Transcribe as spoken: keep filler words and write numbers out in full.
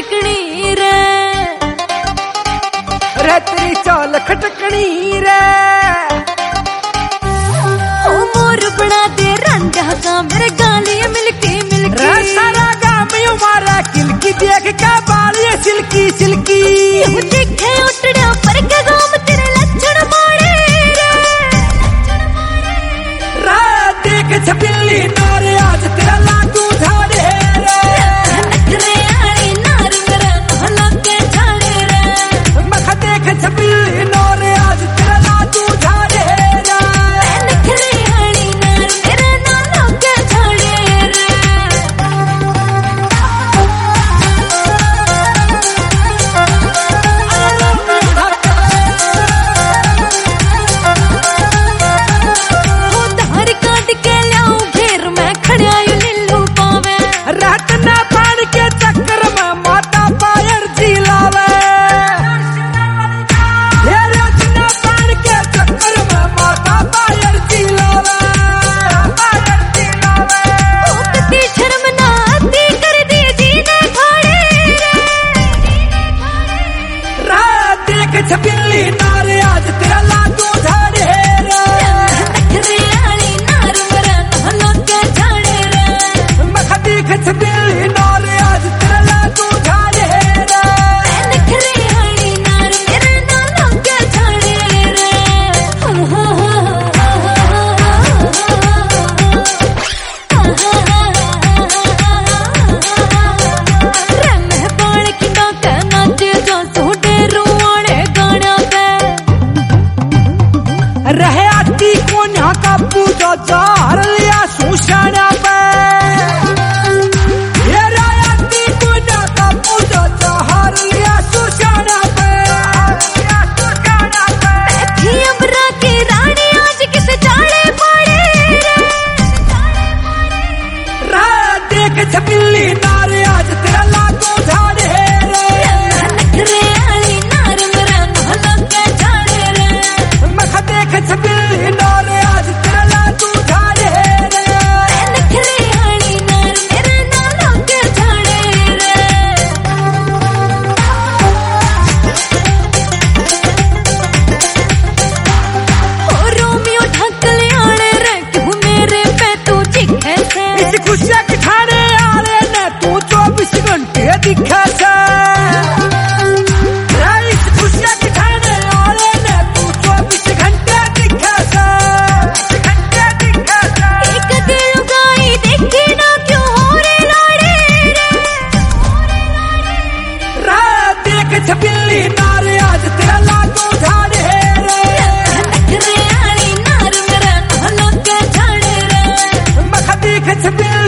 खटकनी रे, रे तेरी चाल खटकनी रे। ओ मोर बना दे रंजा का मेरे गालियां मिलके मिलके, रे सारा गाँव में मारा किलकी देख के बाल ये सिल्की सिल्की। देखे उठड़ा पर के गाँव तेरे लक्षण मारे रे, रा देख छबिल्ली नारे आज तेरा लाडू झाड़े रे। नखरे आड़ी नार मेरा नहला के झाड़े रे, मख देख छबिल्ली नारे आज तेरा लाडू झाड़े रे। नखरे आड़ी नार मेरा नहला के झाड़े रे। हो धार काट के लाऊं घेर मैं खड़िया यू नीलू पावे, रटना पान के चक्कर में माता पायर जिलावे। ये रटना पान के चक्कर में माता पायर जिलावे, पायर जिलावे। ओ कती शर्म ना आती कर दी जीने खाड़े रे, रा देख छबिल्ली नारे आज तेरा लाडू झाड़े रे। नखरे आड़ी नार मेरा नहला के झाड़े रे, मख देख छबिल्ली नारे आज तेरा लाडू झाड़े रे। नखरे आड़ी नार मेरा नहला के झाड़े रे। हो हो रे मैं बाल की डाका नाचे जो सोडे रुआने गाना पे, रहे आती कोन्या का पूजो जार लिया सुशाना पे। ये रहे आती कोन्या का पूजो जार लिया सुशाना पे, लिया सुशाना पे। थी अबरा की रानी आज किस जाड़े पाड़े रे, रा देख छबिल्ली नारे आज तेरा लाडू झाड़े रे। नखरे आड़ी नार मेरा नहला के झाड़े रे, मख देख छबिल्ली नारे आज तेरा लाडू झाड़े रे। नखरे आड़ी नार मेरा नहला के झाड़े रे। ओ रोमियो ढकले आड़े रे क्यों मेरे पे तू चिखे से, इस खुशिया के ठाणे आले ने तू चौबीस घंटे दिखा से। रे इस खुशिया के ठाणे आले ने तू चौबीस घंटे दिखा से, घंटे दिखा से। एक दिल गाई देखी ना क्यों हो रे लाड़े रे, रा देख छबिल्ली नारे आज तेरा लाडू झाड़े रे। नखरे आड़ी नार मेरा नहला के झाड़े रे, मख देख छबिल्ली